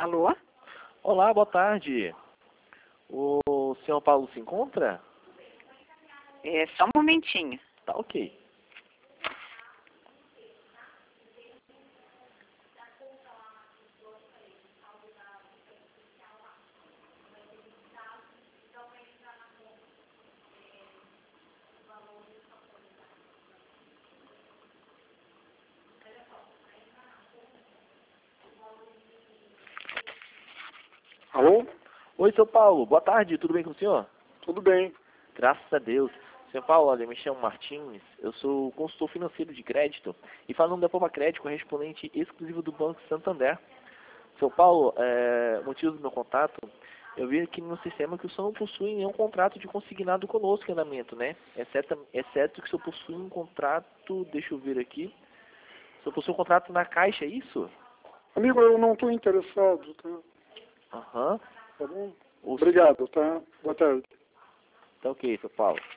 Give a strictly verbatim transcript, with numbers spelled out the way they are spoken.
Alô? Olá, boa tarde. O senhor Paulo se encontra? É, só um momentinho. Tá ok. Alô? Oi, seu Paulo. Boa tarde. Tudo bem com o senhor? Tudo bem. Graças a Deus. Senhor Paulo, olha, eu me chamo Martins. Eu sou consultor financeiro de crédito e falando da Poupa Crédito, correspondente exclusivo do Banco Santander. Seu Paulo, é, motivo do meu contato, eu vi aqui no sistema que o senhor não possui nenhum contrato de consignado conosco em andamento, né? Exceto, exceto que o senhor possui um contrato, deixa eu ver aqui. O senhor possui um contrato na Caixa, é isso? Amigo, eu não estou interessado, tá? Aham. Tá bom? O Obrigado, tá? Boa tarde. Tá ok, seu Paulo.